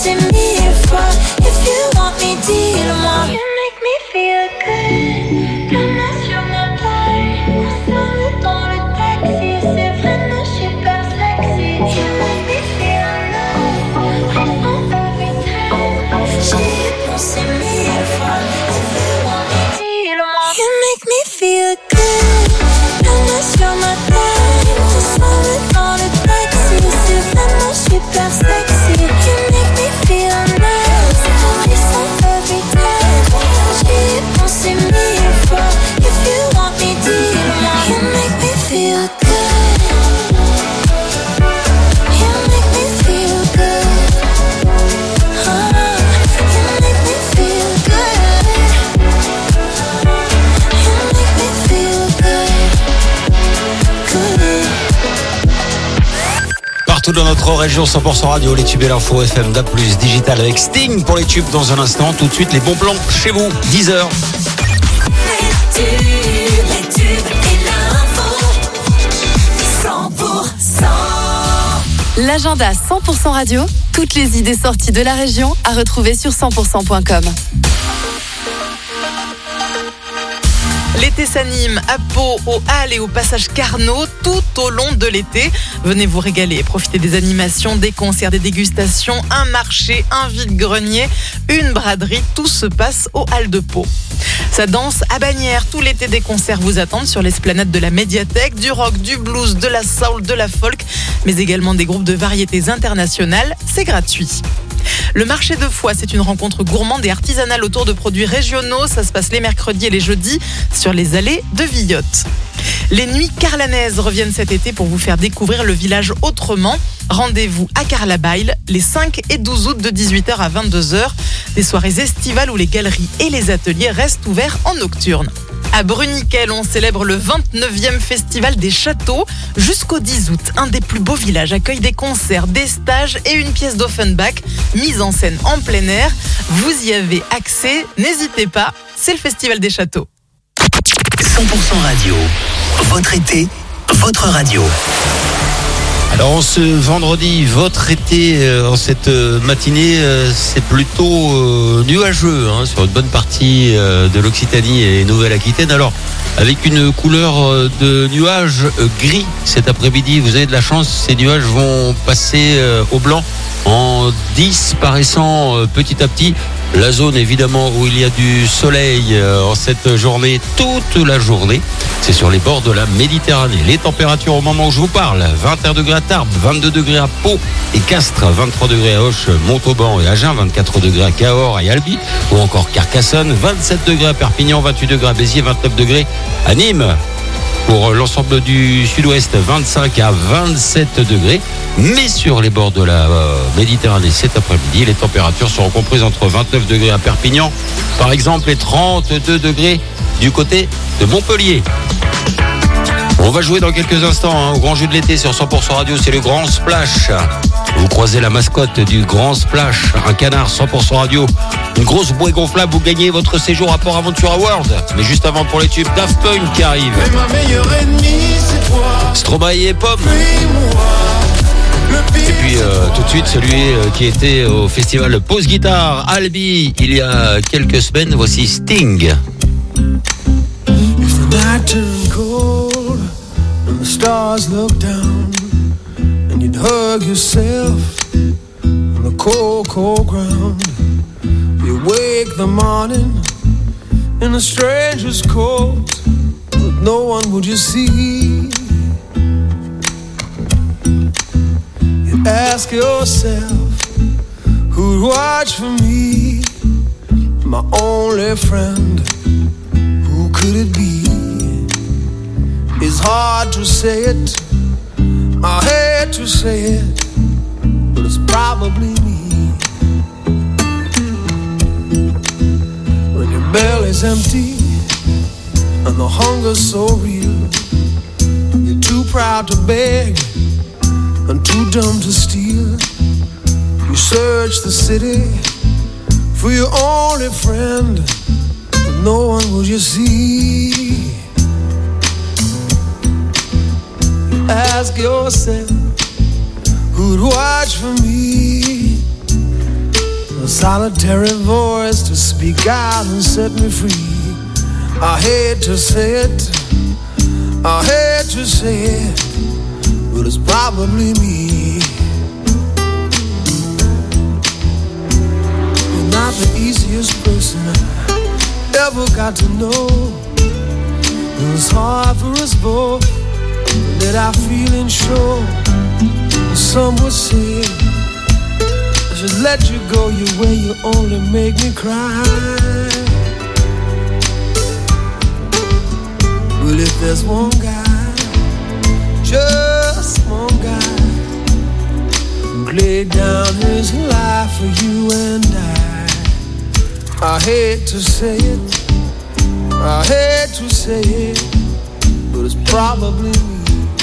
pensez mille fois. If you want me, dis-le-moi. You make me feel good. Comme sur ma taille. On se met dans le taxi. C'est vraiment super sexy. You make me feel love. Every time. J'y ai pensé mille fois. If you want me, dis-le-moi. You make me feel good. Comme sur ma taille. On se met dans le taxi. C'est vraiment super sexy. You make me feel nice. Every time. J'y ai pensé mille fois. If you want me, dis-le-moi. You make me feel good. You make me feel good. You make me feel good. You make me feel good. Partout dans notre région, 100% radio, les tubes et l'info FM DAB+, digital avec Sting pour les tubes dans un instant. Tout de suite, les bons plans chez vous, 10h. Les tubes et l'info. 100%. L'agenda 100% radio, toutes les idées sorties de la région à retrouver sur 100%.com. L'été s'anime à Pau, aux Halles et au passage Carnot tout au long de l'été. Venez vous régaler et profiter des animations, des concerts, des dégustations, un marché, un vide-grenier, une braderie. Tout se passe aux Halles de Pau. Ça danse à Bagnères. Tout l'été, des concerts vous attendent sur l'esplanade de la médiathèque. Du rock, du blues, de la soul, de la folk, mais également des groupes de variétés internationales. C'est gratuit. Le marché de Foix, c'est une rencontre gourmande et artisanale autour de produits régionaux. Ça se passe les mercredis et les jeudis sur les allées de Villotte. Les nuits carlanaises reviennent cet été pour vous faire découvrir le village autrement. Rendez-vous à Carlabaille les 5 et 12 août de 18h à 22h. Des soirées estivales où les galeries et les ateliers restent ouverts en nocturne. À Bruniquel, on célèbre le 29e festival des châteaux. Jusqu'au 10 août, un des plus beaux villages accueille des concerts, des stages et une pièce d'Offenbach mise en scène en plein air. Vous y avez accès, n'hésitez pas, c'est le festival des châteaux. 100% radio, votre été, votre radio. Alors ce vendredi, votre été, en cette matinée, c'est plutôt nuageux sur une bonne partie de l'Occitanie et Nouvelle-Aquitaine. Alors avec une couleur de nuages gris cet après-midi, vous avez de la chance, ces nuages vont passer au blanc en disparaissant petit à petit. La zone évidemment où il y a du soleil en cette journée, toute la journée, c'est sur les bords de la Méditerranée. Les températures au moment où je vous parle, 21 degrés à Tarbes, 22 degrés à Pau et Castres, 23 degrés à Auch, Montauban et Agen, 24 degrés à Cahors et Albi, ou encore Carcassonne, 27 degrés à Perpignan, 28 degrés à Béziers, 29 degrés à Nîmes. Pour l'ensemble du sud-ouest, 25 à 27 degrés. Mais sur les bords de la Méditerranée cet après-midi, les températures seront comprises entre 29 degrés à Perpignan, par exemple, et 32 degrés du côté de Montpellier. On va jouer dans quelques instants au grand jeu de l'été sur 100% radio, c'est le Grand Splash. Vous croisez la mascotte du Grand Splash, un canard 100% radio, une grosse bouée gonflable, vous gagnez votre séjour à Port Aventura World. Mais juste avant, pour les tubes, Daft Punk qui arrive. Ma meilleure ennemie, c'est toi. Stromae et Pomme. Et puis tout de suite celui qui était au festival Pause Guitare Albi il y a quelques semaines, voici Sting. If the night turned cold and the stars look down and you'd hug yourself on the cold, cold ground, you wake the morning in a stranger's coat, but no one would you see. You ask yourself, who'd watch for me, my only friend, who could it be? It's hard to say it, I hate to say it, but it's probably me. When your belly's empty and the hunger's so real, you're too proud to beg and too dumb to steal. You search the city for your only friend, but no one will you see. You ask yourself, who'd watch for me, solitary voice to speak out and set me free. I hate to say it, I hate to say it, but it's probably me. You're not the easiest person I ever got to know. It was hard for us both to let our feelings show. Some would say I should let you go your way, you only make me cry. But if there's one guy, just one guy, who laid down his life for you and I hate to say it, I hate to say it, but it's probably me.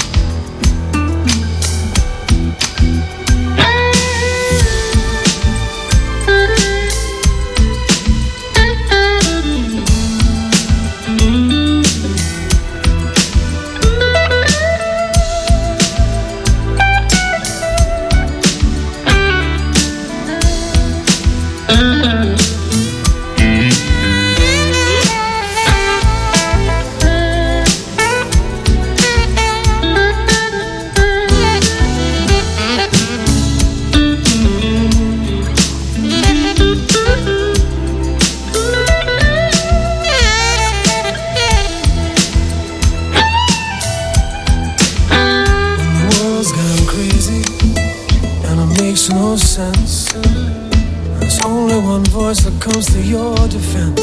No sense. There's only one voice that comes to your defense.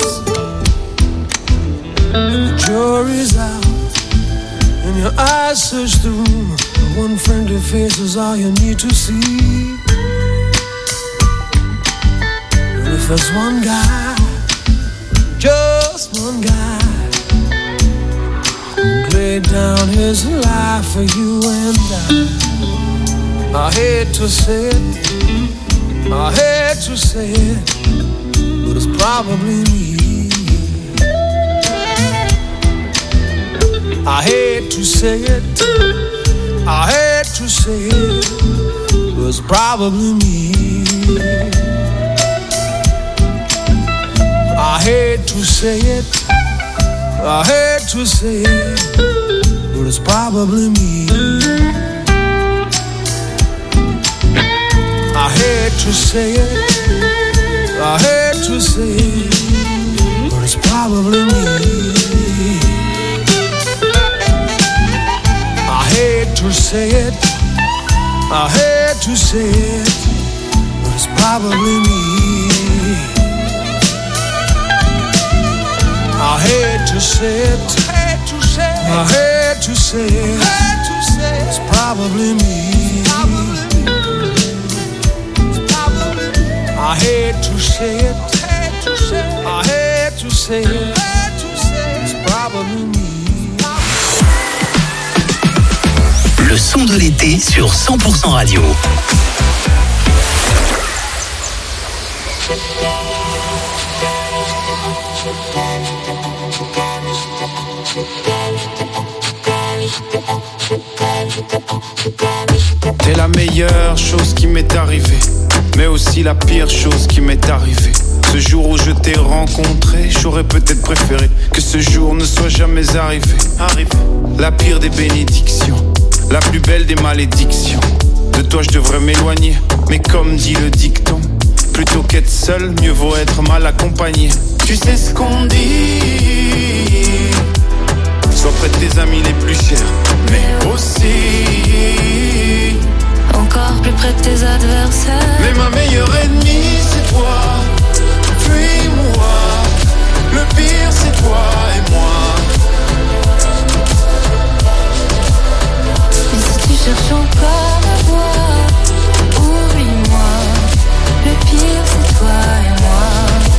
And the jury's out, and your eyes search the room. The one friendly face is all you need to see. And if there's one guy, just one guy, who laid down his life for you and I hate to say it, I hate to say it, but it's probably me. I hate to say it, I hate to say it, but it's probably me. I hate to say it, I hate to say it, but it's probably me. I hate to say it, I hate to say it, but it's probably me. I hate to say it, I hate to say it, but it's probably me. I hate to say it, I hate to say it, it's probably me. I hate to say it, I hate to say it, it's probably me. Le son de l'été sur 100% Radio. T'es la meilleure chose qui m'est arrivée, mais aussi la pire chose qui m'est arrivée. Ce jour où je t'ai rencontré, j'aurais peut-être préféré que ce jour ne soit jamais arrivé. La pire des bénédictions, la plus belle des malédictions. De toi je devrais m'éloigner, mais comme dit le dicton, plutôt qu'être seul, mieux vaut être mal accompagné. Tu sais ce qu'on dit, sois près de tes amis les plus chers, mais aussi encore plus près de tes adversaires. Mais ma meilleure ennemie c'est toi, puis moi. Le pire c'est toi et moi. Et si tu cherches encore à voir, oublie-moi. Le pire c'est toi et moi.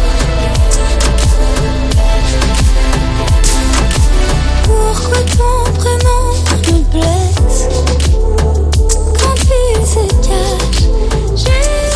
Pourquoi ton prénom me blesse? Quand il se cache, j'ai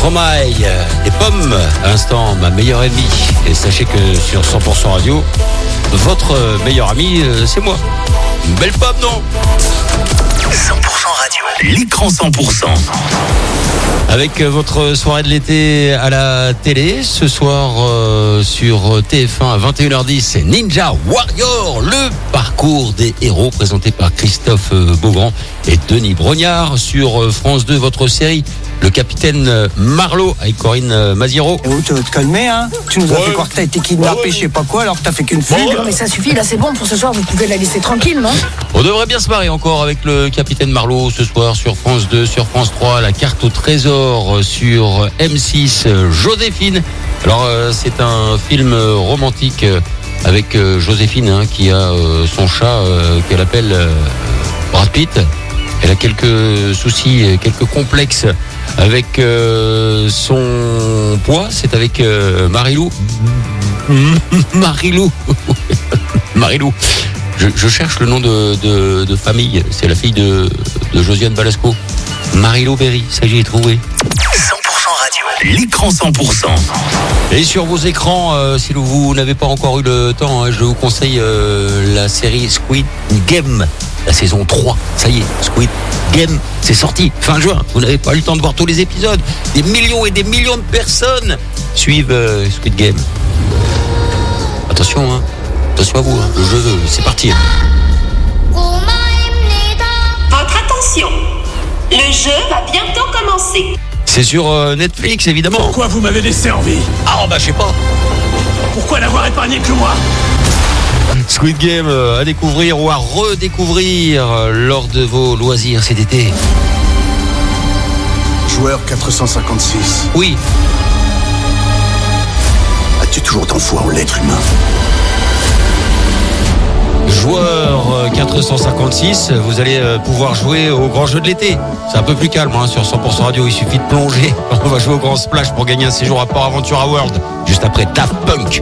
Stromae, les pommes, à l'instant, ma meilleure amie. Et sachez que sur 100% Radio, votre meilleur ami, c'est moi. Une belle pomme, non? 100% Radio, l'écran 100%. Avec votre soirée de l'été à la télé, ce soir sur TF1 à 21h10, c'est Ninja Warrior, le parcours des héros présenté par Christophe Beaugrand et Denis Brognard. Sur France 2, votre série Le Capitaine Marlowe avec Corinne Maziero. Et où tu vas te calmer, hein? Tu nous as fait croire que t'as été kidnappé, je sais pas quoi, alors que t'as fait qu'une fugue. Non mais ça suffit, là c'est bon pour ce soir, vous pouvez la laisser tranquille, non? On devrait bien se marrer encore avec Le Capitaine Marlowe ce soir sur France 2, sur France 3, La Carte au Trésor sur M6, Joséphine. Alors c'est un film romantique avec Joséphine qui a son chat qu'elle appelle Brad Pitt. Elle a quelques soucis, quelques complexes avec son poids. C'est avec Marilou. Marilou. Je cherche le nom de famille. C'est la fille de Josiane Balasco. Marilou Berry, ça j'y ai trouvé. 100% Radio, l'écran 100%. Et sur vos écrans, si vous n'avez pas encore eu le temps, je vous conseille la série Squid Game, la saison 3. Ça y est, Squid Game, c'est sorti fin juin. Vous n'avez pas eu le temps de voir tous les épisodes. Des millions et des millions de personnes suivent Squid Game. Attention, attention à vous, le jeu, c'est parti. Votre attention, le jeu va bientôt commencer. C'est sur Netflix, évidemment. Pourquoi vous m'avez laissé en vie? Ah, je sais pas. Pourquoi n'avoir épargné que moi? Squid Game à découvrir ou à redécouvrir lors de vos loisirs cet été. Joueur 456. Oui. As-tu toujours ton foi en l'être humain? Joueur 456, vous allez pouvoir jouer au grand jeu de l'été. C'est un peu plus calme sur 100% Radio, il suffit de plonger. On va jouer au grand splash pour gagner un séjour à Port Aventura World, juste après Daft Punk.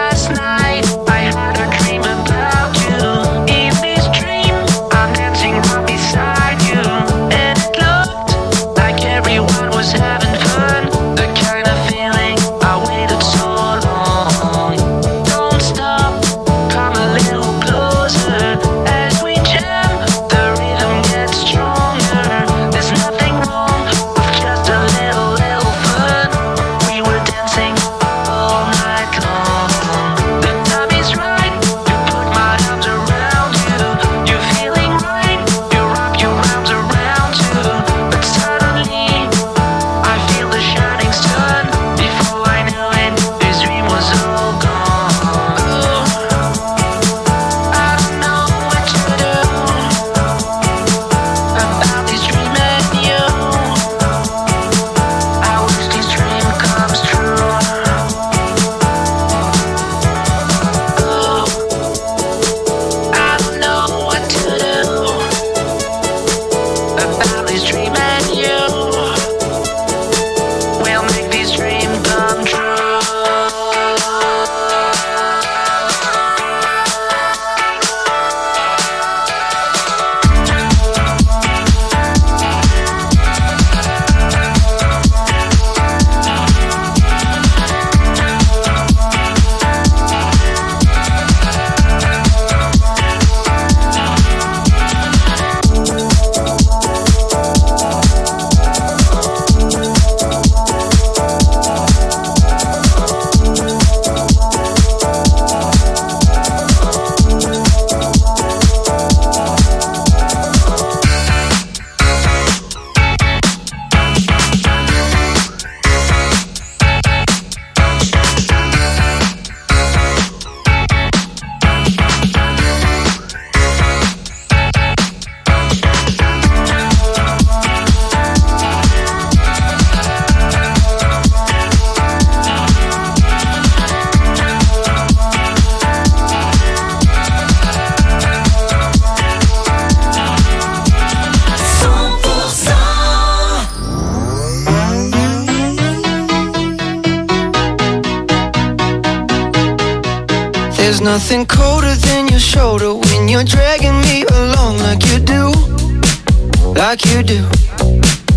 There's nothing colder than your shoulder when you're dragging me along like you do, like you do.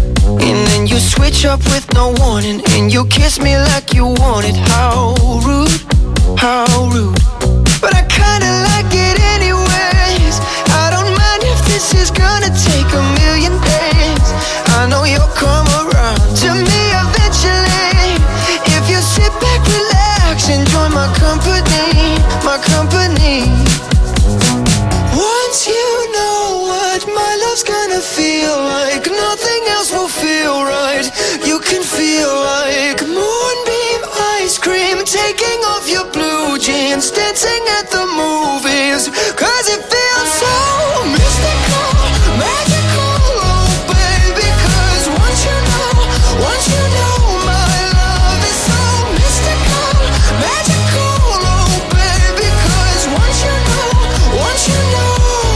And then you switch up with no warning, and you kiss me like you want it. How rude, how rude. But I kinda like it anyways. I don't mind if this is gonna take a million days. I know you'll come around to me eventually. If you sit back, relax, enjoy my company, my company. Once you know what my love's gonna feel like, nothing else will feel right. You can feel like moonbeam ice cream, taking off your blue jeans, dancing at the movies, 'cause it feels so mystical, magical, oh baby. 'Cause once you know my love is so mystical, magical, oh baby. 'Cause once you know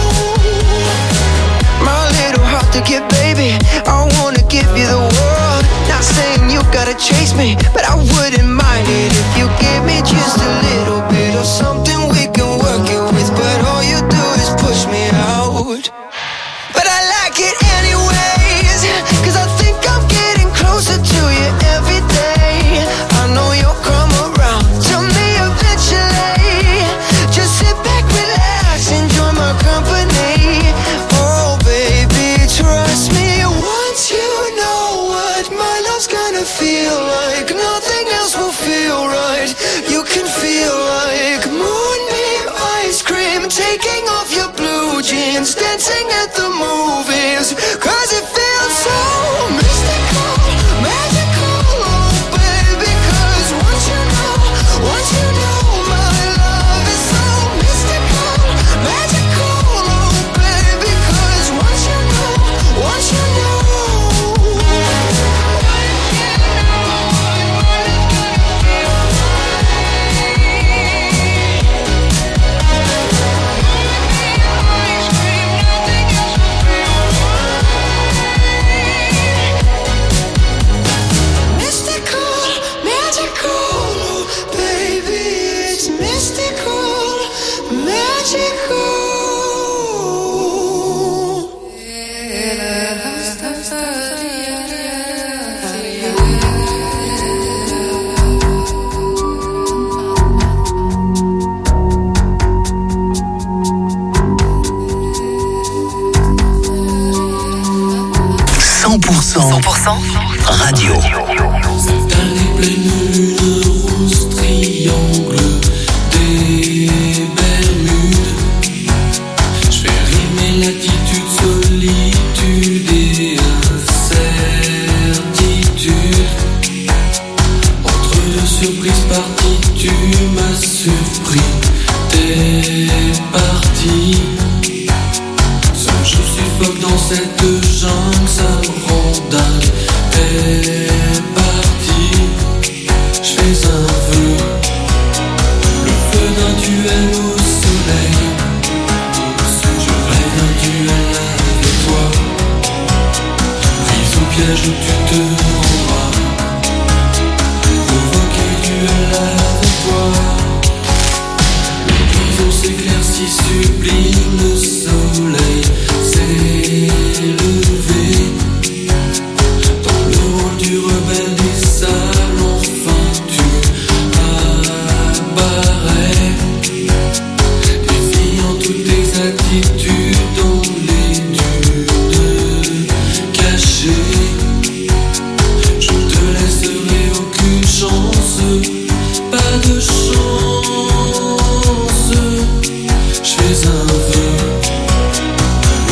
my little heart to give, baby, I wanna give you the world. Not saying you gotta chase me, but I wouldn't mind it if you give me just a little bit of something we can work it with. But all you do is push me out. But I like it anyways, 'cause I think I'm getting closer to you every day. I know you'll come around to me eventually. Just sit back, relax, enjoy my company. Oh baby, trust me. Once you know what my love's gonna feel like, nothing else will feel right. You can feel like moonbeam ice cream, taking off your blue jeans, dancing at the movies, 'cause it feels so mystical, magical, oh baby. 'Cause once you know my love is so mystical, magical, oh baby. 'Cause once you know mystical, magical, oh baby. It's mystical, magical. Radio. Cette année pleine lune rose, triangle des Bermudes. Je fais rimer l'attitude, solitude et incertitude. Entre deux surprises parties, tu m'as surpris. T'es parti. Seul je suffoque dans cette jungle, ça me rend dingue. T'es parti, je fais un vœu, le feu d'un duel au soleil. Je rêve d'un duel avec toi, prise au piège où tu te rendras, provoquer duel avec toi. L'horizon s'éclaircit, sublime, le soleil s'est levé. Du rebelle des sables, enfin tu apparais, défiant toutes tes attitudes dans les dunes cachées. Je te laisserai aucune chance, pas de chance. Je fais un vœu,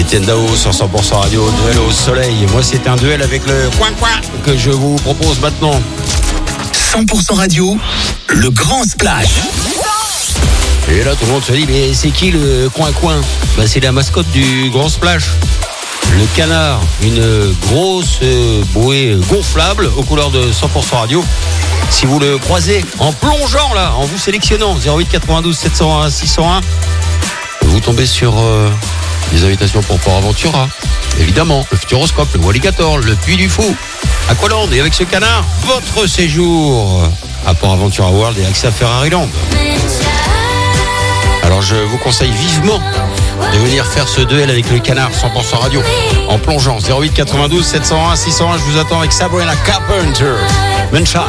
Étienne Dao sur 100% Radio, duel au soleil. Moi, c'est un duel avec le coin-coin que je vous propose maintenant. 100% Radio, le grand splash. Et là, tout le monde se dit, mais c'est qui le coin-coin ? C'est la mascotte du grand splash. Le canard, une grosse bouée gonflable aux couleurs de 100% Radio. Si vous le croisez en plongeant là, en vous sélectionnant 08 92 701 601, vous tombez sur des invitations pour Port Aventura. Évidemment, le Futuroscope, le Walligator, le Puy du Fou, Aqualand. Et avec ce canard, votre séjour à Port Aventura World et accès à Ferrari Land. Alors je vous conseille vivement de venir faire ce duel avec le canard 100% Radio en plongeant 08 92 701 601. Je vous attends avec Sabrina Carpenter, Moonshine.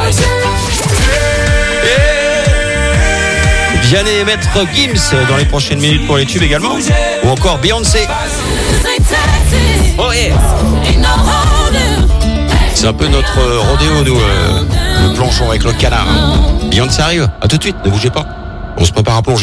Vianney et Maître Gims dans les prochaines minutes pour les tubes également. Ou encore Beyoncé. Oh yeah. C'est un peu notre rodéo, nous, le plongeon avec le canard. Beyoncé arrive. À tout de suite, ne bougez pas. On se prépare à plonger.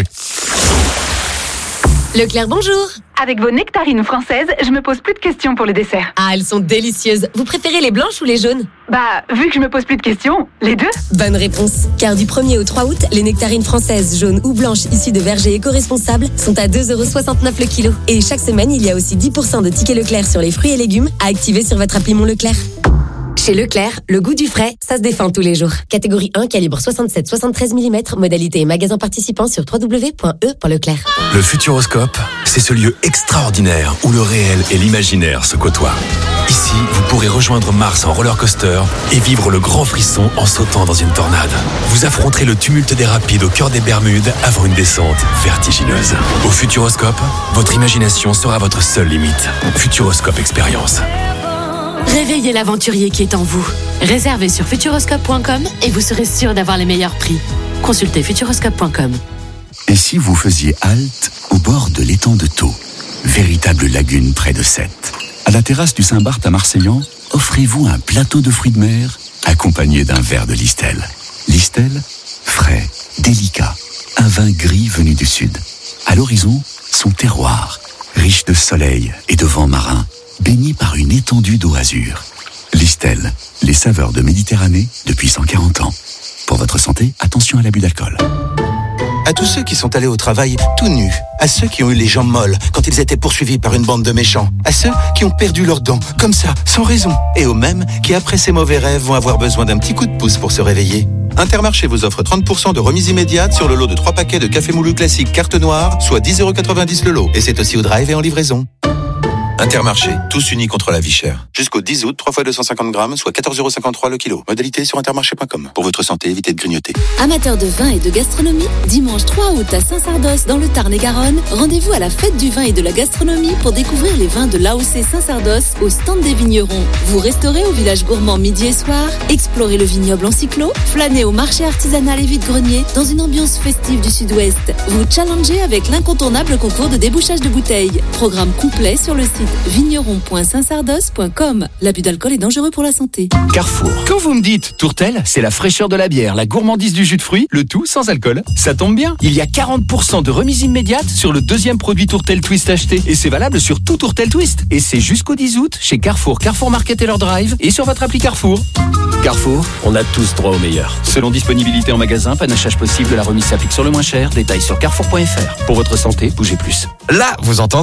Leclerc, bonjour. Avec vos nectarines françaises, je me pose plus de questions pour le dessert. Ah, elles sont délicieuses. Vous préférez les blanches ou les jaunes ? Vu que je me pose plus de questions, les deux. Bonne réponse. Car du 1er au 3 août, les nectarines françaises, jaunes ou blanches issues de vergers éco-responsables sont à 2,69€ le kilo. Et chaque semaine, il y a aussi 10% de tickets Leclerc sur les fruits et légumes à activer sur votre appli Mon Leclerc. Chez Leclerc, le goût du frais, ça se défend tous les jours. Catégorie 1, calibre 67-73 mm, modalité et magasin participant sur www.e.leclerc. Le Futuroscope, c'est ce lieu extraordinaire où le réel et l'imaginaire se côtoient. Ici, vous pourrez rejoindre Mars en roller coaster et vivre le grand frisson en sautant dans une tornade. Vous affronterez le tumulte des rapides au cœur des Bermudes avant une descente vertigineuse. Au Futuroscope, votre imagination sera votre seule limite. Futuroscope Expérience. Réveillez l'aventurier qui est en vous. Réservez sur futuroscope.com et vous serez sûr d'avoir les meilleurs prix. Consultez futuroscope.com. Et si vous faisiez halte au bord de l'étang de Thau, véritable lagune près de Sète. À la terrasse du Saint-Barth à Marseillan, offrez-vous un plateau de fruits de mer accompagné d'un verre de Listel. Listel, frais, délicat, un vin gris venu du sud. À l'horizon, son terroir, riche de soleil et de vent marin, baigné par une étendue d'eau azur. Listel, les saveurs de Méditerranée depuis 140 ans. Pour votre santé, attention à l'abus d'alcool. À tous ceux qui sont allés au travail tout nus, à ceux qui ont eu les jambes molles quand ils étaient poursuivis par une bande de méchants, à ceux qui ont perdu leurs dents, comme ça, sans raison, et aux mêmes qui, après ces mauvais rêves, vont avoir besoin d'un petit coup de pouce pour se réveiller. Intermarché vous offre 30% de remise immédiate sur le lot de 3 paquets de café moulu classique carte noire, soit 10,90€ le lot. Et c'est aussi au drive et en livraison. Intermarché, tous unis contre la vie chère. Jusqu'au 10 août, 3 fois 250 grammes, soit 14,53€ le kilo. Modalité sur intermarché.com. Pour votre santé, évitez de grignoter. Amateurs de vin et de gastronomie, dimanche 3 août à Saint-Sardos, dans le Tarn-et-Garonne, rendez-vous à la fête du vin et de la gastronomie pour découvrir les vins de l'AOC Saint-Sardos au stand des vignerons. Vous resterez au village gourmand midi et soir, explorez le vignoble en cyclo, flânez au marché artisanal et vide-grenier dans une ambiance festive du sud-ouest. Vous challengez avec l'incontournable concours de débouchage de bouteilles. Programme complet sur le site vigneron.saintsardos.com. L'abus d'alcool est dangereux pour la santé. Carrefour. Quand vous me dites Tourtel, c'est la fraîcheur de la bière, la gourmandise du jus de fruits, le tout sans alcool. Ça tombe bien. Il y a 40% de remise immédiate sur le deuxième produit Tourtel Twist acheté. Et c'est valable sur tout Tourtel Twist. Et c'est jusqu'au 10 août chez Carrefour, Carrefour Market et leur drive et sur votre appli Carrefour. Carrefour, on a tous droit au meilleur. Selon disponibilité en magasin, panachage possible, la remise s'applique sur le moins cher. Détails sur carrefour.fr. Pour votre santé, bougez plus. Là, vous entendez ?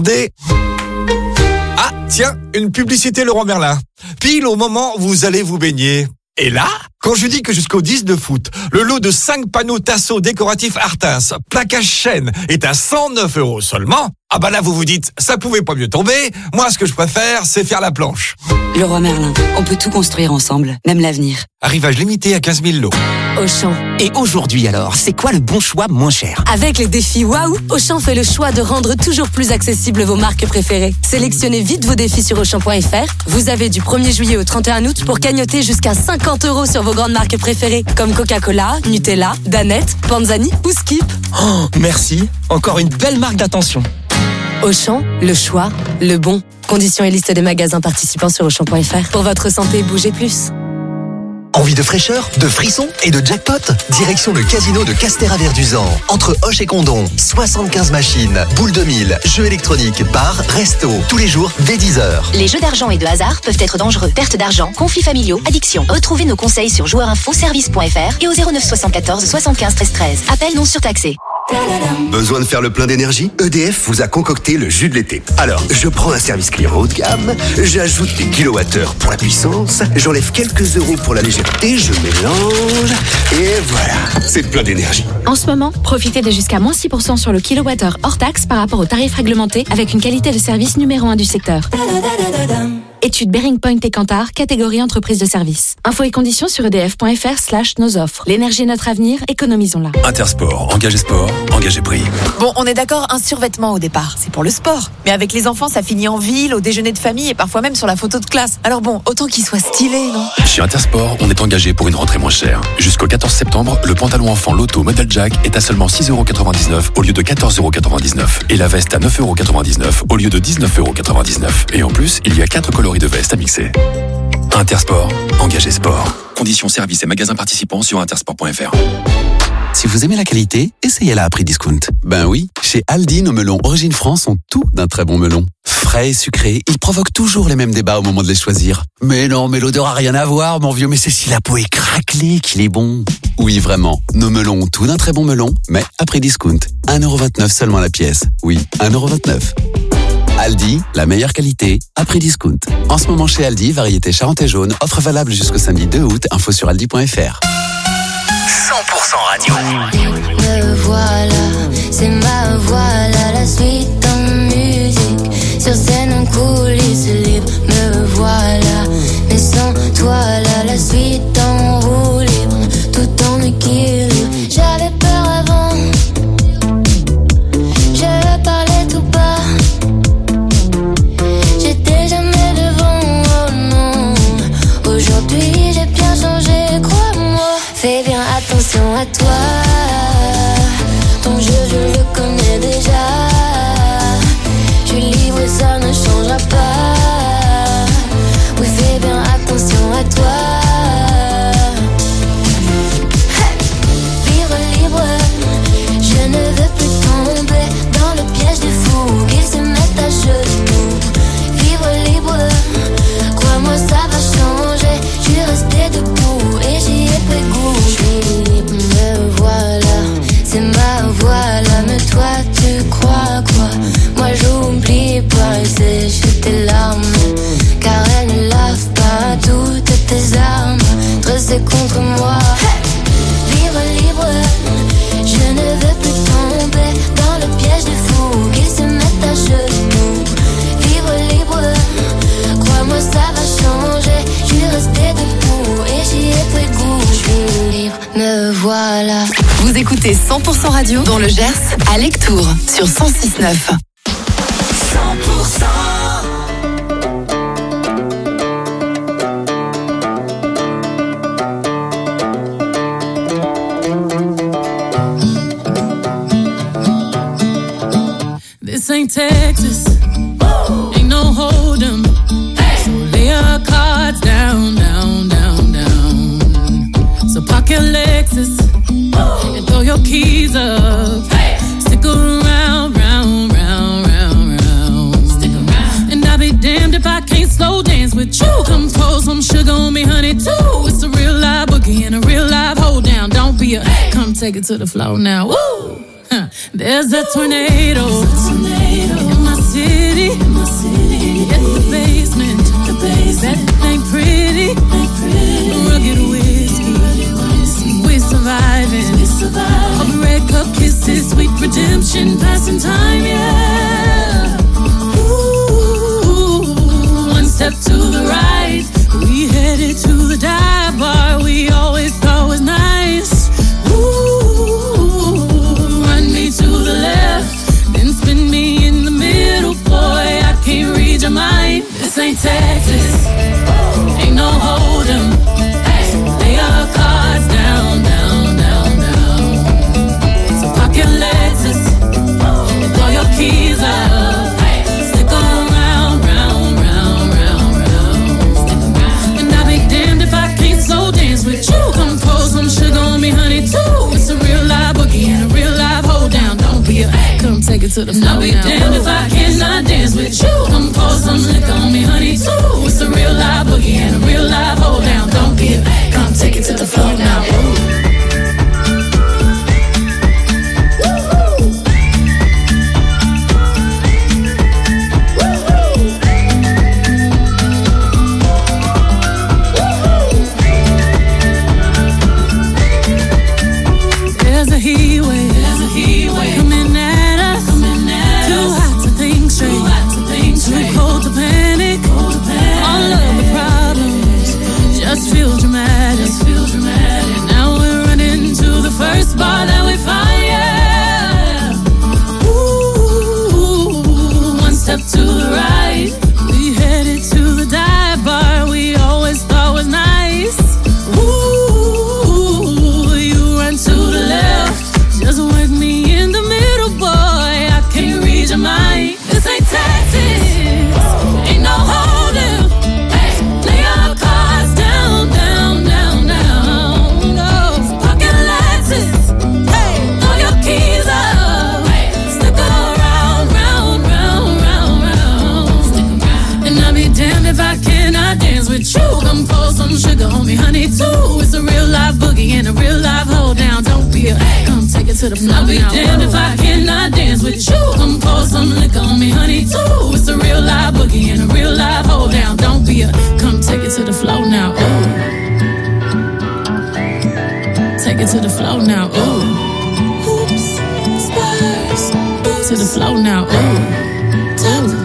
Ah, tiens, une publicité Leroy Merlin. Pile au moment où vous allez vous baigner. Et là, quand je dis que jusqu'au 10 de foot, le lot de 5 panneaux Tasso décoratifs Artins, plaquage chêne, est à 109€ seulement, ah bah là vous vous dites, ça pouvait pas mieux tomber, moi ce que je préfère, c'est faire la planche. Leroy Merlin, on peut tout construire ensemble, même l'avenir. Arrivage limité à 15 000 lots. Auchan. Et aujourd'hui alors, c'est quoi le bon choix moins cher ? Avec les défis Waouh, Auchan fait le choix de rendre toujours plus accessibles vos marques préférées. Sélectionnez vite vos défis sur Auchan.fr. Vous avez du 1er juillet au 31 août pour cagnotter jusqu'à 50€ sur vos grandes marques préférées, comme Coca-Cola, Nutella, Danette, Panzani ou Skip. Oh, merci. Encore une belle marque d'attention. Auchan, le choix, le bon. Conditions et liste des magasins participants sur Auchan.fr. Pour votre santé, bougez plus. Envie de fraîcheur, de frissons et de jackpot? Direction le casino de Castéra-Verduzan. Entre Hoche et Condon, 75 machines, boules de mille, jeux électroniques, bar, resto. Tous les jours, dès 10h. Les jeux d'argent et de hasard peuvent être dangereux. Perte d'argent, conflits familiaux, addiction. Retrouvez nos conseils sur joueurinfoservice.fr et au 09 74 75 13 13. Appel non surtaxé. Besoin de faire le plein d'énergie? EDF vous a concocté le jus de l'été. Alors, je prends un service client haut de gamme, j'ajoute des kilowattheures pour la puissance, j'enlève quelques euros pour la légèreté, je mélange, et voilà, c'est le plein d'énergie. En ce moment, profitez de jusqu'à moins 6% sur le kilowattheure hors taxe par rapport au tarif réglementé avec une qualité de service numéro 1 du secteur. Étude Bearing Point et Kantar, catégorie entreprise de service. Infos et conditions sur edf.fr/nos offres. L'énergie est notre avenir, économisons-la. Intersport, engagé sport, engagé prix. Bon, on est d'accord, un survêtement au départ, c'est pour le sport. Mais avec les enfants, ça finit en ville, au déjeuner de famille et parfois même sur la photo de classe. Alors bon, autant qu'il soit stylé, non? Chez Intersport, on est engagé pour une rentrée moins chère. Jusqu'au 14 septembre, le pantalon enfant Lotto Model Jack est à seulement 6,99€ au lieu de 14,99€. Et la veste à 9,99€ au lieu de 19,99€. Et en plus, il y a 4 coloris de veste à mixer. Intersport, engagé sport. Conditions services et magasins participants sur intersport.fr. Si vous aimez la qualité, essayez-la à prix discount. Ben oui, chez Aldi, nos melons Origine France ont tout d'un très bon melon. Frais et sucrés, ils provoquent toujours les mêmes débats au moment de les choisir. Mais non, mais l'odeur a rien à voir, mon vieux, mais c'est si la peau est craquelée qu'il est bon. Oui, vraiment, nos melons ont tout d'un très bon melon, mais à prix discount. 1,29€ seulement la pièce. Oui, 1,29€. Aldi, la meilleure qualité, à prix discount. En ce moment chez Aldi, variété Charente et jaune, offre valable jusqu'au samedi 2 août, info sur aldi.fr. 100% radio. Me voilà, c'est ma voilà, la suite en musique. Sur scène en coulisses libres, me voilà. Mais sans toi là, la suite en roue libre, tout en équilibre. J'avais peur avant, je parlais tout bas. J'étais jamais devant, oh non. Aujourd'hui j'ai bien changé, crois-moi. Fais bien attention à toi. Ton jeu je le connais déjà. Je suis libre et ça ne changera pas. Oui, fais bien attention à toi. Hey! Vivre libre, je ne veux plus tomber dans le piège des fous qu'ils se mettent à genoux. Vivre libre, crois-moi ça va changer. Je suis restée debout et j'y ai pris goût. Je suis libre, me voilà, c'est ma voilà. Mais toi tu crois quoi? Moi j'oublie pas et sèche tes larmes, car elles ne lavent pas toutes tes armes dressées contre moi. Hey! Vivre libre, je ne veux plus tomber dans le piège des fous qu'ils se mettent à genoux. Vivre libre, crois-moi ça va changer. Je suis restée debout et j'y ai pris goût. Je suis libre, me voilà. Vous écoutez 100% radio dans le Gers à Lectoure sur 106.9. 100%. This ain't Texas, ain't no hold 'em. So lay your cards down, down, down, down. So park your Lexus and throw your keys up. Stick around, round, round, round, round. Stick around. And I'll be damned if I can't slow dance with you. Come pour some sugar on me, honey, too. It's a real live boogie and a real live hold down. Don't be a come take it to the floor now. Woo! There's a tornado in my city, in the basement. That ain't pretty. Rugged whiskey, we're surviving. All the red cup kisses, sweet redemption, passing time, yeah. Ooh, one step to the right, we headed to the dive bar we always thought was nice. To the left, then spin me in the middle, boy, I can't read your mind. This ain't Texas, ain't no hold 'em. Lay your cards down, down, down, down. So park your Lexus and throw your keys up. Stick around, round, round, round, round. And I'll be damned if I can't slow dance with to the floor. I'll be damned if I cannot dance with you. Come pour some liquor on me, honey, too. It's a real live boogie and a real live hold down. Don't be a come take it to the floor now. Ooh. Feel dramatic. Now we're running to the first bar that we find, yeah. Ooh, one step to the right. We headed to the dive bar we always thought was nice. Ooh, you run to the left. Just work me in the middle, boy. I can't read your mind. This ain't Texas. Ain't no holding. With you, come pour some sugar on me, honey, too. It's a real live boogie and a real live hold down. Don't be a come take it to the floor. I'll be damned if I cannot dance with you. Come pour some liquor on me, honey, too. It's a real live boogie and a real live hold down. Don't be a come take it to the floor now. Ooh. Take it to the floor now. Ooh. Hoops, spurs, to the floor now. Ooh. Ooh.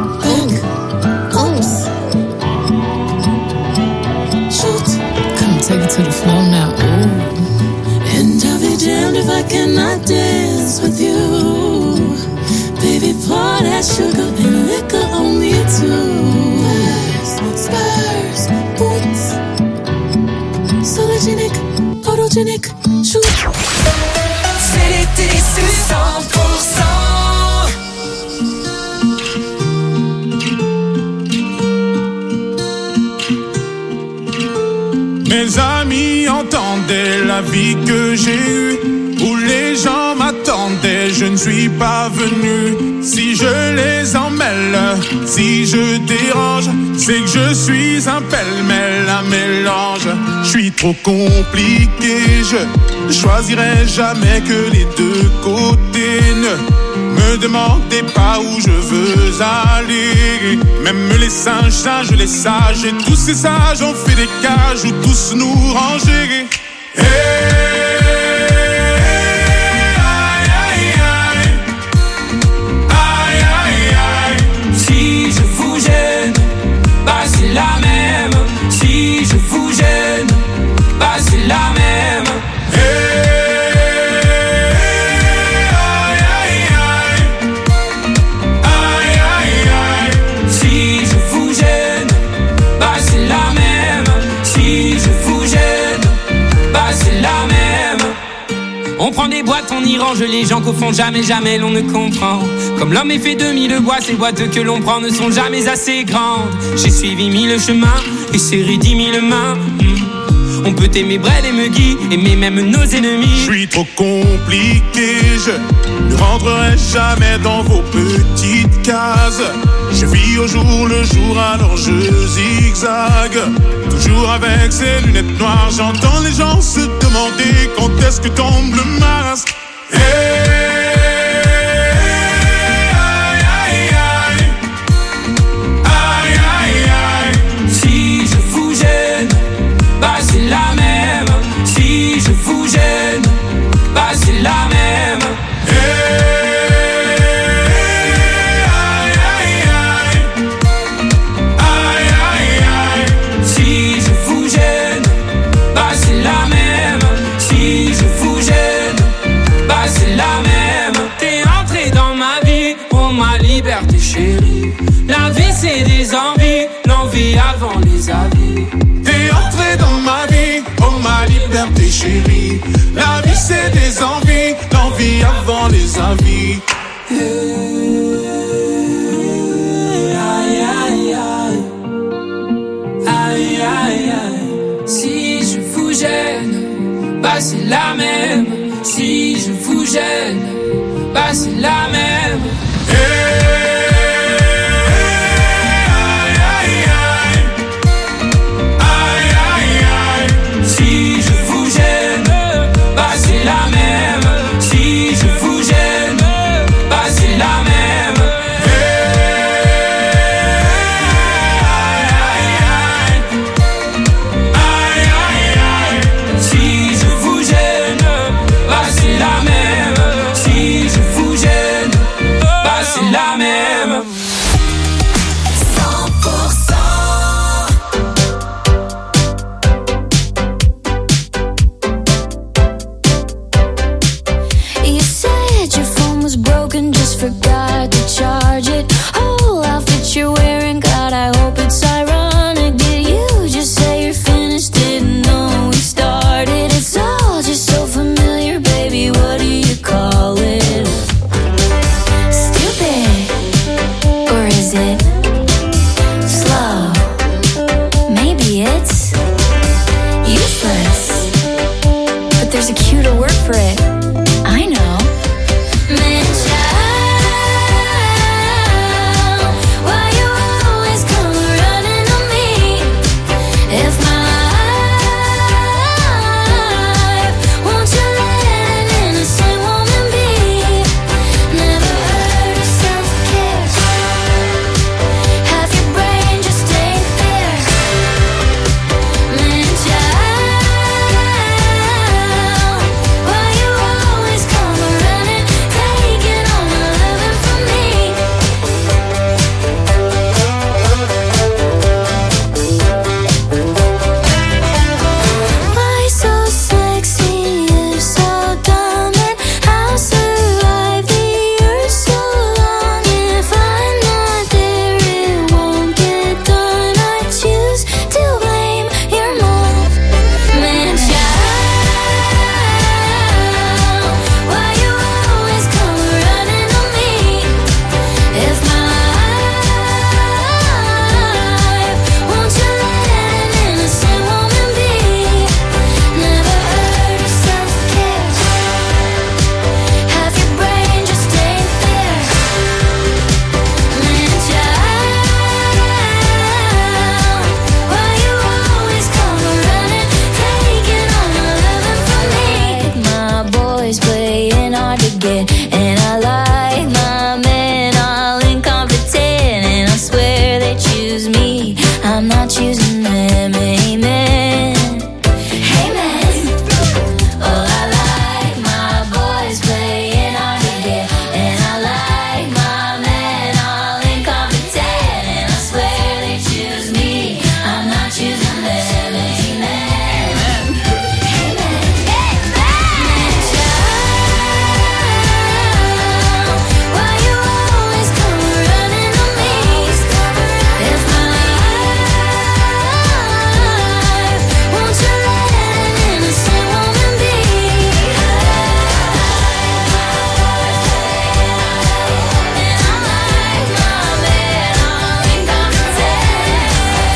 Take it to the floor now, ooh. And I'll be damned if I cannot dance with you. Baby, pour that sugar and liquor on me too. Spurs, boots, sologenic, photogenic, shoot. C'est l'été, c'est 100%. Mes amis entendaient la vie que j'ai eue, où les gens m'attendaient, je ne suis pas venu. Si je les emmêle, si je dérange, c'est que je suis un pêle-mêle, un mélange. Je suis trop compliqué, je choisirai jamais que les deux côtés. Ne me demandez pas où je veux aller. Même les singes, les sages, et tous ces sages ont fait des cages où tous nous ranger. Hey, aïe, aïe, aïe. Aïe, aïe, aïe. Si je vous gêne, bah c'est la même. Si je vous gêne, bah c'est la même. On prend des boîtes, on y range les gens qu'au fond jamais, jamais l'on ne comprend. Comme l'homme est fait de mille boîtes, ces boîtes que l'on prend ne sont jamais assez grandes. J'ai suivi 1000 chemins et serré 10 000 mains. On peut aimer Brel et Megui, aimer même nos ennemis. Je suis trop compliqué, je ne rentrerai jamais dans vos petites cases. Je vis au jour le jour, alors je zigzague. Toujours avec ces lunettes noires, j'entends les gens se demander quand est-ce que tombe le masque. Hey, aïe, aïe, aïe. Aïe, aïe, aïe. Si je vous gêne, bah c'est la même. Si je vous gêne, bah c'est la même. La vie c'est des envies, l'envie avant les avis. T'es entré dans ma vie, oh ma liberté chérie. La vie c'est des envies, l'envie avant les avis. Aïe aïe aïe, aïe aïe aïe. Si je vous gêne, bah c'est la même. Si je vous gêne, bah c'est la même. Si je vous gêne, bah c'est la même. Si je vous gêne, bah c'est la même. Si je vous gêne, bah c'est la même. Si je vous gêne, bah c'est la même. 100%. You said your phone was broken, just forgot to charge it. Whole outfit you're wearing, God, I hope it's ironic. Did you just say you're finished? Didn't know we started. It's all just so familiar, baby. What do you call it? Stupid, or is it slow? Maybe it's useless, but there's a cuter word for it. I know. Man, child, why you always come running on me? If my life, won't you let an innocent woman be? Never heard of self-care. Half your brain just ain't there. Man, child, why you always come running, taking all my loving from me? Why so sexy, you're so dumb, and I'll survive the years so long. If I'm not there, it won't get done. I choose to blame your mom. Man, child, why you always come running on me? If my life, won't you let an innocent woman be? Never heard of self-care. Half your brain just ain't there. Man, child, why you always come running, taking all my loving from me? My boys playing hard to get, and I like my men all incompetent, and I swear they choose me, I'm not choosing them. Amen. Amen. Oh, I like my boys playing hard to get, and I like my men all incompetent, and I swear they choose me, I'm not choosing them. Amen. Why you always come running on me? If my life, won't you let an innocent woman be? And I like my man all incompetent.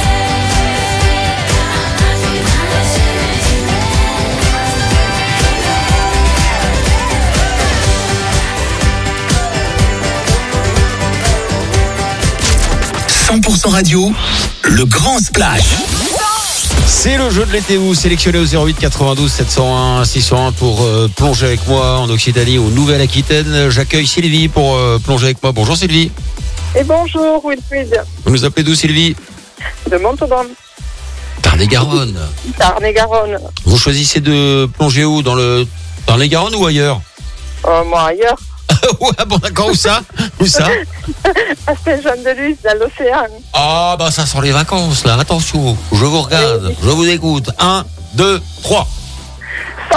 « 100% radio, le grand splash. C'est le jeu de l'été, vous sélectionnez au 08 92 701 601 pour plonger avec moi en Occitanie ou Nouvelle-Aquitaine. J'accueille Sylvie pour plonger avec moi. Bonjour Sylvie. Et bonjour Wilfried. Vous nous appelez d'où Sylvie? De Montauban. Tarn-et-Garonne. Tarn-et-Garonne. Vous choisissez de plonger où? Dans le Tarn-et-Garonne ou ailleurs? Moi ailleurs. Ouais, bon d'accord, où ça? Où ça? À Saint-Jean-de-Luz, dans l'océan. Ah bah ça sent les vacances là, attention, je vous regarde, je vous écoute. 1, 2, 3. 100%.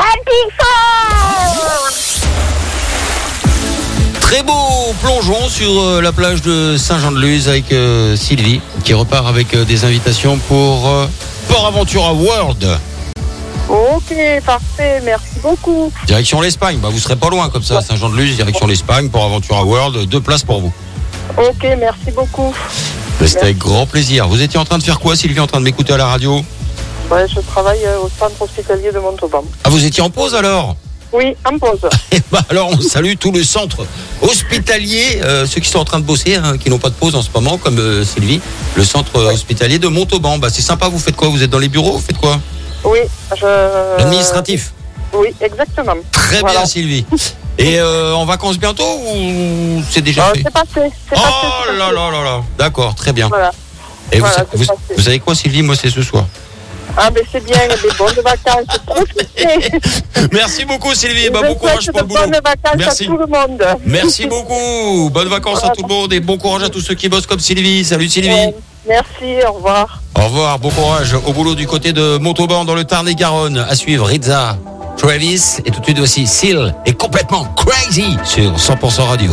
Très beau plongeon sur la plage de Saint-Jean-de-Luz avec Sylvie qui repart avec des invitations pour Port Aventura World. Ok, parfait, merci beaucoup. Direction l'Espagne, bah vous serez pas loin comme ça, Saint-Jean-de-Luz, direction l'Espagne, Port Aventura World, 2 places pour vous. Ok, merci beaucoup. C'était avec grand plaisir. Vous étiez en train de faire quoi, Sylvie, en train de m'écouter à la radio? Ouais, je travaille au centre hospitalier de Montauban. Ah, vous étiez en pause alors? Oui, en pause. Et alors, on salue tout le centre hospitalier, ceux qui sont en train de bosser, hein, qui n'ont pas de pause en ce moment, comme Sylvie, le centre hospitalier de Montauban. Bah, c'est sympa, vous faites quoi? Vous êtes dans les bureaux? Vous faites quoi? Oui, L'administratif? Oui, exactement. Très bien, Sylvie. Et en vacances bientôt ou c'est déjà fait? C'est passé. Oh là là là là. D'accord, très bien. Voilà. Et Voilà, vous savez quoi, Sylvie? Moi, c'est ce soir. Ah, mais c'est bien, des bonnes vacances. Profitez. Merci beaucoup, Sylvie. Bah, bon courage pour le boulot. Bonnes vacances Merci. à tout le monde. Merci beaucoup. Bonnes vacances à tout le monde et bon courage à tous ceux qui bossent comme Sylvie. Salut, Sylvie. Merci, au revoir. Au revoir, bon courage au boulot du côté de Montauban dans le Tarn-et-Garonne. À suivre, Rizza, Travis et tout de suite aussi Seal est complètement crazy sur 100% Radio.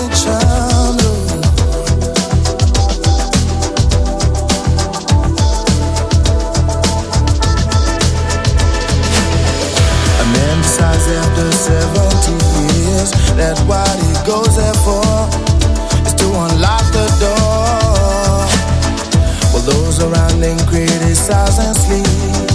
After 70 years, that's what he goes there for, is to unlock the door. Well, those around him criticize and sleep.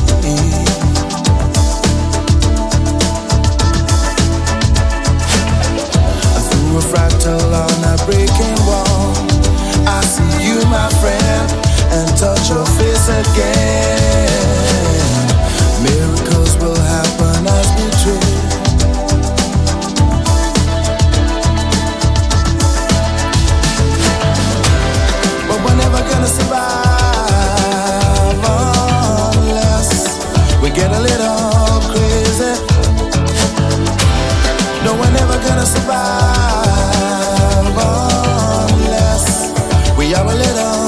Through a fractal on a breaking wall, I see you, my friend, and touch your face again. Miracles will happen as we dream. Gonna survive unless we get a little crazy. No, we're never gonna survive unless we are a little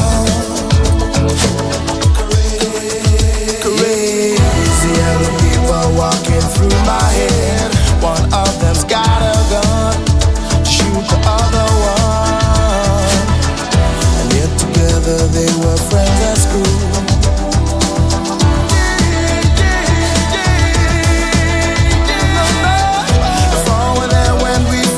crazy. Other people walking through my head. One of them's got a gun to shoot the other one. They were friends at school. If all were there when we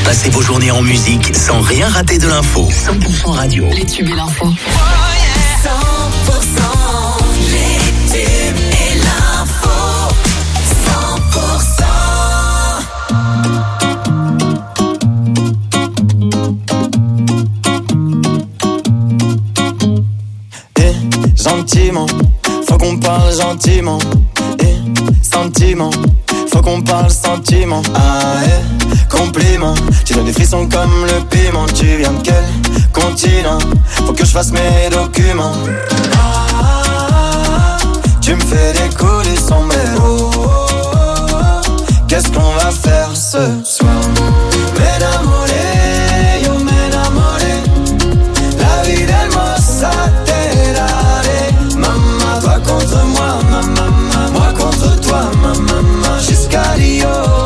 Passez vos journées en musique sans rien rater de l'info. 100% radio. Les tubes et l'info. 100% les tubes et l'info. 100%. Gentiment, faut qu'on parle gentiment. Sentiment, faut qu'on parle sentiment. Compliment, tu donnes des frissons comme le piment. Tu viens de quel continent? Faut que je fasse mes documents. Tu me fais décoller son mélo. Qu'est-ce qu'on va faire ce soir? M'enamoré, yo m'enamoré. La vie d'Hermosa te daré. Maman, toi contre moi, maman, moi contre toi, maman, jusqu'à Rio.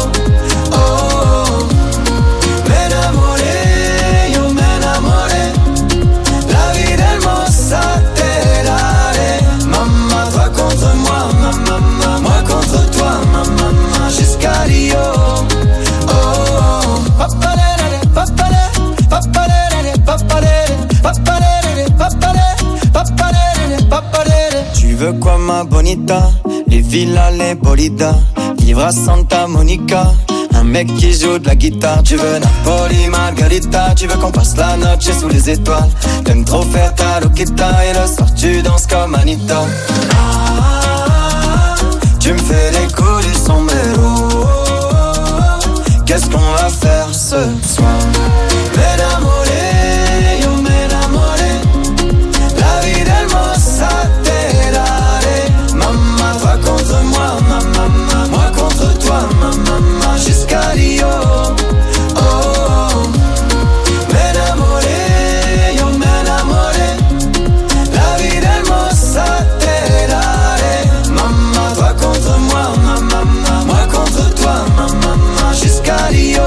Oh, m'enamoré, yo m'enamoré. La vie d'Hermosa te daré. Maman, toi contre moi, maman, moi contre toi, maman, jusqu'à Rio. Oh, papalere, papalere, papalere, papalere, papalere, papalere, papalere, papalere. Tu veux quoi ma bonita? Les villas, les bolidas, vivre à Santa Monica. Un mec qui joue de la guitare. Tu veux Napoli, Margarita. Tu veux qu'on passe la noche sous les étoiles. T'aimes trop faire ta loquita. Et le soir tu danses comme Anita. Tu me fais décoller son mélo. Qu'est-ce qu'on va faire ce soir? M'enamoré, yo m'enamoré. La vie d'Hermosa te daré. Maman, toi contre moi, maman, moi contre toi, maman, jusqu'à Rio. Oh, m'enamoré, yo m'enamoré. La vie d'Hermosa te daré. Maman, toi contre moi, maman, moi contre toi, maman, jusqu'à Rio.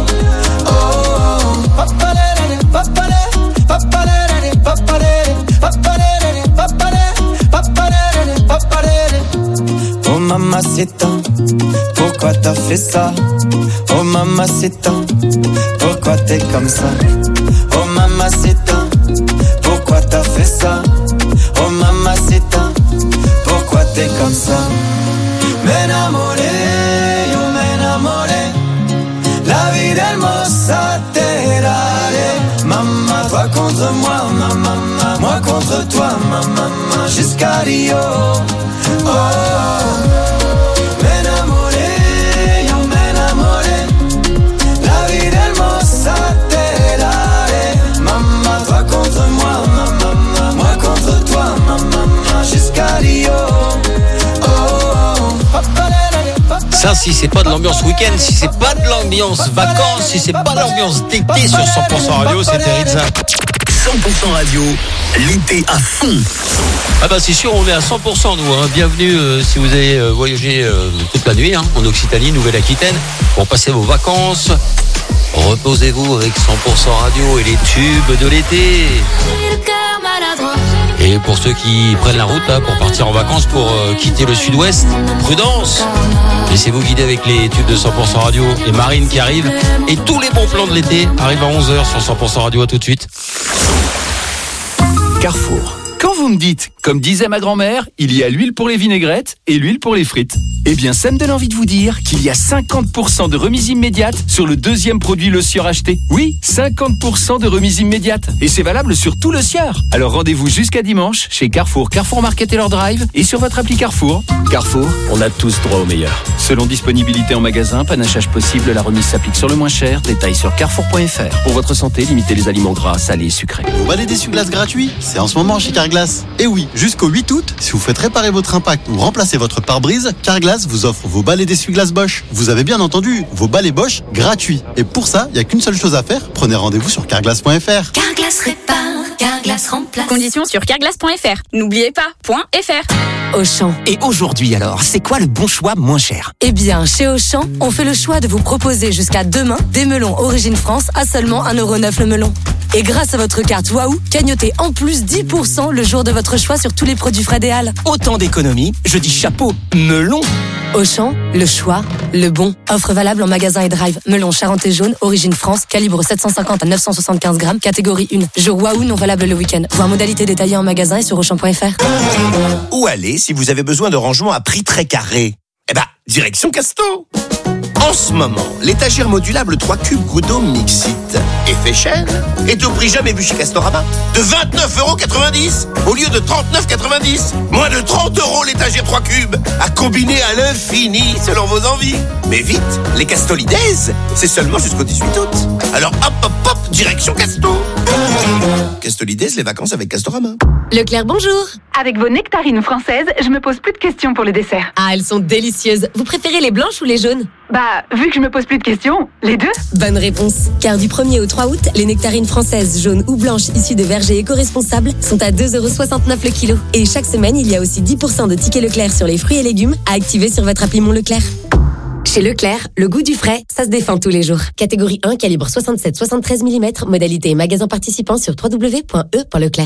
Oh, papalere, papalere, papalere, papalere, papalere, papalere, papalere, papalere. Oh mamacita, pourquoi t'as fait ça? Oh mamacita, pourquoi t'es comme ça? Oh mamacita, pourquoi t'as fait ça? Oh mamacita, pourquoi t'es comme ça? M'enamoré, yo m'enamoré. La vie d'Hermosa te daré. Maman, toi contre moi, maman, moi contre toi, maman, jusqu'à Rio. Oh, m'enamoré, yo m'enamoré. La vie d'Hermosa te daré. Maman, toi contre moi, maman, moi contre toi, maman, jusqu'à Rio. Oh, Ça, si c'est pas de l'ambiance week-end, si c'est pas de l'ambiance vacances, si c'est pas de l'ambiance d'été sur 100% radio, c'est Teresa. 100% radio, l'été à fond. Ah bah c'est sûr, on est à 100% nous. Bienvenue si vous avez voyagé toute la nuit en Occitanie, Nouvelle-Aquitaine, pour passer vos vacances. Reposez-vous avec 100% radio et les tubes de l'été. Et pour ceux qui prennent la route là, pour partir en vacances, pour quitter le sud-ouest, prudence. Laissez-vous guider avec les tubes de 100% radio et Marine qui arrive. Et tous les bons plans de l'été arrivent à 11h sur 100% radio. À tout de suite. Carrefour. Quand vous me dites, comme disait ma grand-mère, il y a l'huile pour les vinaigrettes et l'huile pour les frites. Eh bien, ça me donne envie de vous dire qu'il y a 50% de remise immédiate sur le deuxième produit Le Sieur acheté. Oui, 50% de remise immédiate. Et c'est valable sur tout Le Sieur. Alors rendez-vous jusqu'à dimanche chez Carrefour, Carrefour Market et leur drive et sur votre appli Carrefour. Carrefour, on a tous droit au meilleur. Selon disponibilité en magasin, panachage possible, la remise s'applique sur le moins cher. Détails sur carrefour.fr. Pour votre santé, limitez les aliments gras, salés et sucrés. Vous balai d'essuie-glace gratuit, c'est en ce moment chez Carglass. Et oui, jusqu'au 8 août, si vous faites réparer votre impact ou remplacer votre pare-brise, Carglass vous offre vos balais d'essuie-glace Bosch. Vous avez bien entendu, vos balais Bosch gratuits. Et pour ça, il n'y a qu'une seule chose à faire, prenez rendez-vous sur carglass.fr. Carglass répare, Carglass remplace. Conditions sur carglass.fr. N'oubliez pas, .fr. Auchan. Et aujourd'hui alors, c'est quoi le bon choix moins cher? Eh bien, chez Auchan, on fait le choix de vous proposer jusqu'à demain des melons Origine France à seulement 1,09€ le melon. Et grâce à votre carte Waouh, cagnotez en plus 10% le jour de votre choix sur tous les produits frais des Halles. Autant d'économies, je dis chapeau, melon. Auchan, le choix, le bon. Offre valable en magasin et drive. Melon Charentais jaune, origine France, calibre 750 à 975 grammes, catégorie 1. Jour Waouh, non valable le week-end. Voir modalité détaillée en magasin et sur Auchan.fr. Où aller si vous avez besoin de rangement à prix très carré? Eh ben, direction Casto. En ce moment, l'étagère modulable 3 cubes Goudôme Mixit effet chaîne est au prix jamais vu chez Castorama de 29,90 € au lieu de 39,90 €. Moins de 30 € l'étagère 3 cubes à combiner à l'infini selon vos envies. Mais vite, les Castolidays, c'est seulement jusqu'au 18 août. Alors hop hop hop, direction Casto. Castolidays, les vacances avec Castorama. Leclerc, bonjour. Avec vos nectarines françaises, je me pose plus de questions pour les desserts. Ah, elles sont délicieuses. Vous préférez les blanches ou les jaunes? Bah, vu que je me pose plus de questions, les deux. Bonne réponse. Car du 1er au 3 août, les nectarines françaises jaunes ou blanches issues de vergers éco-responsables sont à 2,69 € le kilo. Et chaque semaine, il y a aussi 10% de tickets Leclerc sur les fruits et légumes à activer sur votre appli Mon Leclerc. Chez Leclerc, le goût du frais, ça se défend tous les jours. Catégorie 1, calibre 67-73 mm, modalité et magasin participant sur www.e.leclerc.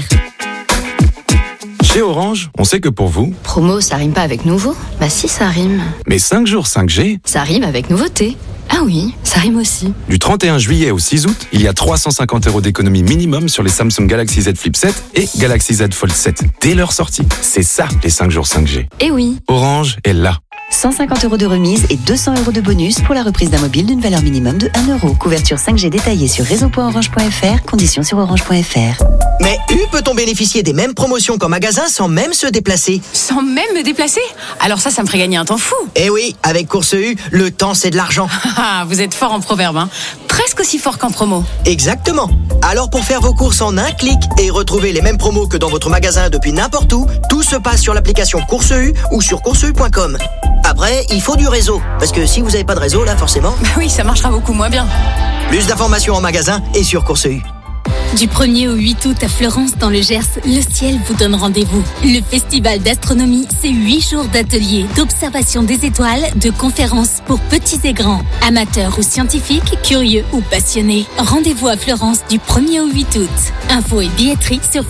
Chez Orange, on sait que pour vous... Promo, ça rime pas avec nouveau? Bah si, ça rime. Mais 5 jours 5G... Ça rime avec nouveauté. Ah oui, ça rime aussi. Du 31 juillet au 6 août, il y a 350 € d'économie minimum sur les Samsung Galaxy Z Flip 7 et Galaxy Z Fold 7 dès leur sortie. C'est ça, les 5 jours 5G. Eh oui. Orange est là. 150 € de remise et 200 € de bonus pour la reprise d'un mobile d'une valeur minimum de 1 €. Couverture 5G détaillée sur réseau.orange.fr, conditions sur orange.fr. Mais U peut-on bénéficier des mêmes promotions qu'en magasin sans même se déplacer? Sans même me déplacer? Alors ça me ferait gagner un temps fou. Eh oui, avec Course U, le temps c'est de l'argent. Ah, vous êtes fort en proverbe, hein. Presque aussi fort qu'en promo. Exactement. Alors pour faire vos courses en un clic et retrouver les mêmes promos que dans votre magasin depuis n'importe où, tout se passe sur l'application Course U ou sur courseu.com. Après, il faut du réseau, parce que si vous n'avez pas de réseau, là, forcément... Bah oui, ça marchera beaucoup moins bien. Plus d'informations en magasin et sur Course U. Du 1er au 8 août à Florence, dans le Gers, le ciel vous donne rendez-vous. Le festival d'astronomie, c'est 8 jours d'ateliers, d'observation des étoiles, de conférences pour petits et grands, amateurs ou scientifiques, curieux ou passionnés. Rendez-vous à Florence du 1er au 8 août. Infos et billetterie sur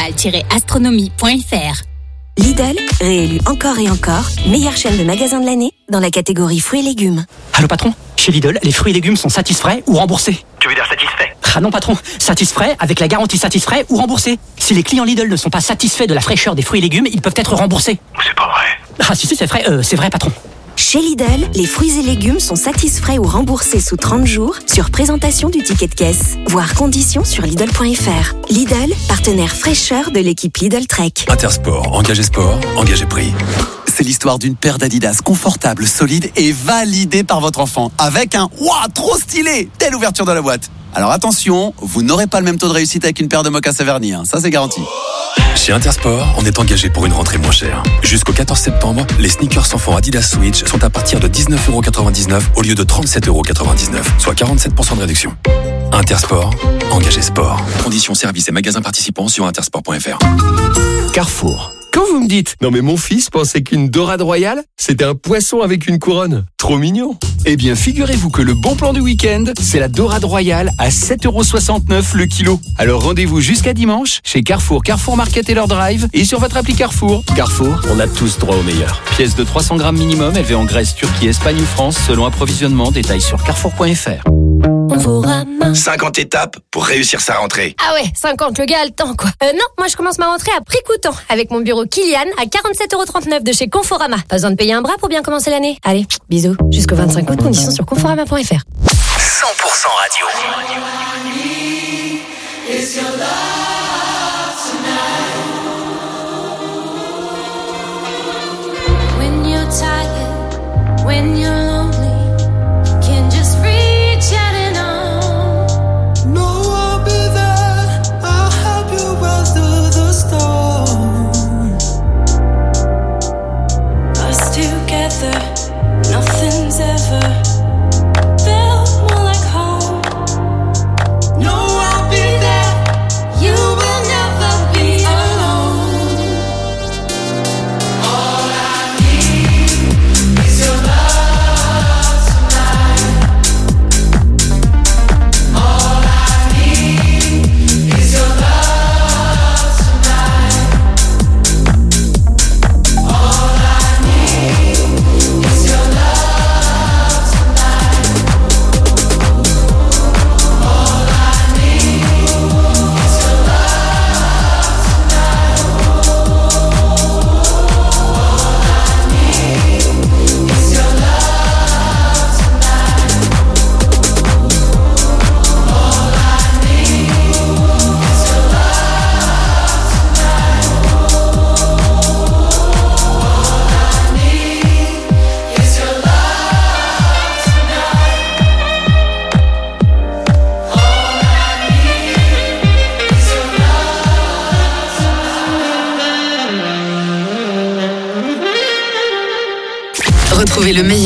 festival-astronomie.fr. Lidl, réélu encore et encore, meilleure chaîne de magasins de l'année dans la catégorie fruits et légumes. Allô patron, chez Lidl, les fruits et légumes sont satisfaits ou remboursés. Tu veux dire satisfait? Ah non patron, satisfaits avec la garantie satisfait ou remboursé. Si les clients Lidl ne sont pas satisfaits de la fraîcheur des fruits et légumes, ils peuvent être remboursés. C'est pas vrai. Ah si c'est vrai patron. Chez Lidl, les fruits et légumes sont satisfaits ou remboursés sous 30 jours sur présentation du ticket de caisse. Voir conditions sur Lidl.fr. Lidl, partenaire fraîcheur de l'équipe Lidl Trek. Intersport, engagé sport, engagé prix. C'est l'histoire d'une paire d'Adidas confortable, solide et validée par votre enfant. Avec un « Ouah, trop stylé !» dès l'ouverture de la boîte. Alors attention, vous n'aurez pas le même taux de réussite avec une paire de mocassins vernis, hein. Ça c'est garanti. Chez Intersport, on est engagé pour une rentrée moins chère. Jusqu'au 14 septembre, les sneakers enfants Adidas Switch sont à partir de 19,99 € au lieu de 37,99 €, soit 47% de réduction. Intersport, engagé sport. Conditions services et magasins participants sur intersport.fr. Carrefour. Quand vous me dites « Non mais mon fils pensait qu'une dorade royale, c'était un poisson avec une couronne. Trop mignon !» Eh bien, figurez-vous que le bon plan du week-end, c'est la dorade royale à 7,69 € le kilo. Alors rendez-vous jusqu'à dimanche chez Carrefour, Carrefour Market et leur drive et sur votre appli Carrefour. Carrefour, on a tous droit au meilleur. Pièce de 300 grammes minimum, élevée en Grèce, Turquie, Espagne ou France, selon approvisionnement, détail sur carrefour.fr. 50 étapes pour réussir sa rentrée. Ah ouais, 50, le gars a le temps quoi. Non, moi je commence ma rentrée à prix coûtant avec mon bureau Kilian à 47,39 € de chez Conforama. Pas besoin de payer un bras pour bien commencer l'année. Allez, bisous. Jusqu'au 25 août, conditions sur conforama.fr. 100% radio. When you're tired, when you're lonely, you can just reach out and on. No, I'll be there. I'll help you weather the storm. Us together, nothing's ever felt more like home. No, I'll be there. You will never be alone. All I need is your love.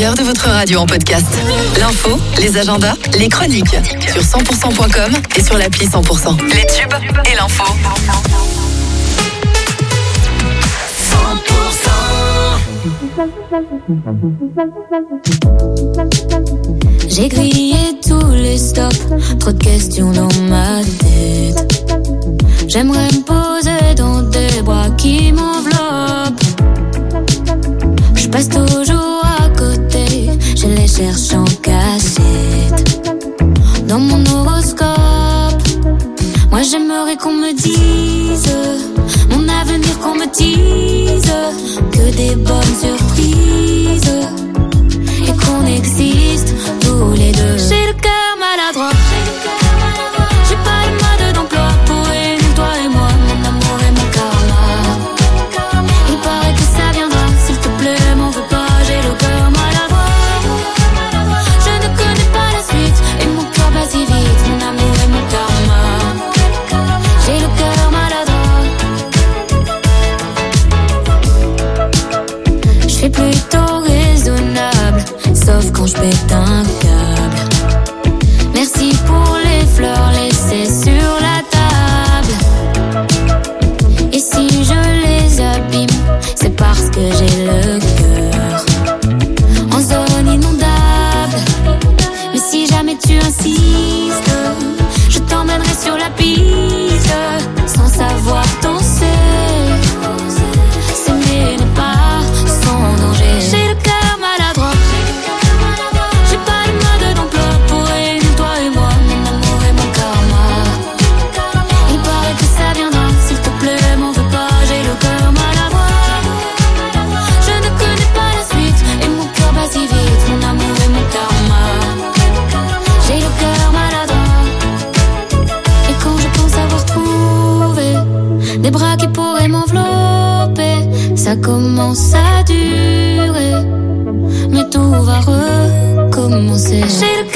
meilleur de votre radio en podcast. L'info, les agendas, les chroniques. Sur 100%.com et sur l'appli 100%. Les tubes et l'info. J'ai grillé tous les stops, trop de questions dans ma tête. J'aimerais me poser dans des bras qui m'enveloppent. Je passe toujours à côté, je les cherche en cachette. Dans mon horoscope, moi j'aimerais qu'on me dise mon avenir, qu'on me dise que des bonnes surprises et qu'on existe tous les deux. J'ai le cœur maladroit, j'ai pas le mode d'emploi pour réunir toi et moi, mon amour et mon karma. Il paraît que ça viendra, s'il te plaît, m'en veux pas, j'ai le cœur maladroit. Je ne connais pas la suite et mon cœur bat si vite, mon amour et mon karma. J'ai le cœur maladroit. Je suis plutôt raisonnable, sauf quand je pète un câble. Merci pour les fleurs laissées sur la table. Et si je les abîme, c'est parce que j'ai le cœur en zone inondable. Mais si jamais tu insistes, je t'emmènerai sur la piste, sans savoir danser. S'aimer n'est pas sans danger. J'ai le cœur maladroit, j'ai pas le mode d'emploi pour réunir toi et moi, mon amour et mon karma. Il paraît que ça viendra, s'il te plaît, m'en veux pas, j'ai le cœur maladroit. Je ne connais pas la suite et mon cœur bat si vite, mon amour et mon karma. J'ai le cœur maladroit. Et quand je pense avoir trouvé des bras qui pourraient m'envelopper, ça commence à durer, mais tout va recommencer. J'ai le